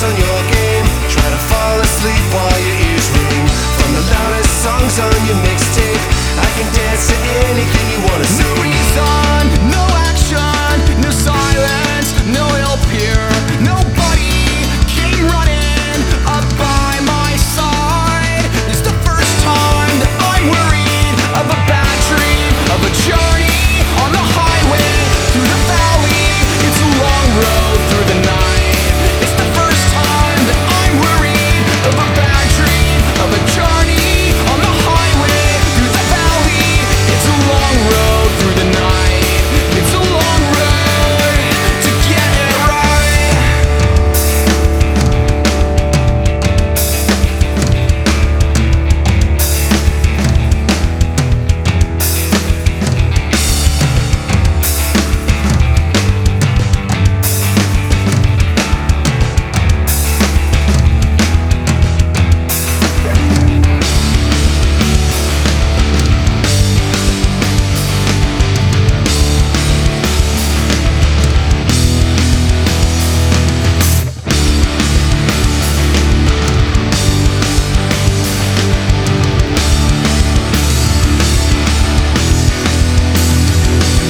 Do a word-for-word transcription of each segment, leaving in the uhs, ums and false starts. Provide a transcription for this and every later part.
focus on your game. Try to fall asleep while your ears ring from the loudest songs on your mixtape. I can dance to anything you wanna see. No reason, no action, no silence, no help here. Nobody came running up by my side. It's the first time that I'm worried of a bad dream, of a journey on the highway through the valley. It's a long road through the night. It's the first time that I'm worried of a bad dream, of a journey on the highway through the valley. It's a long road through the night. It's a long road to get it right.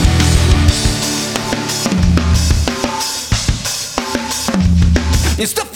It's the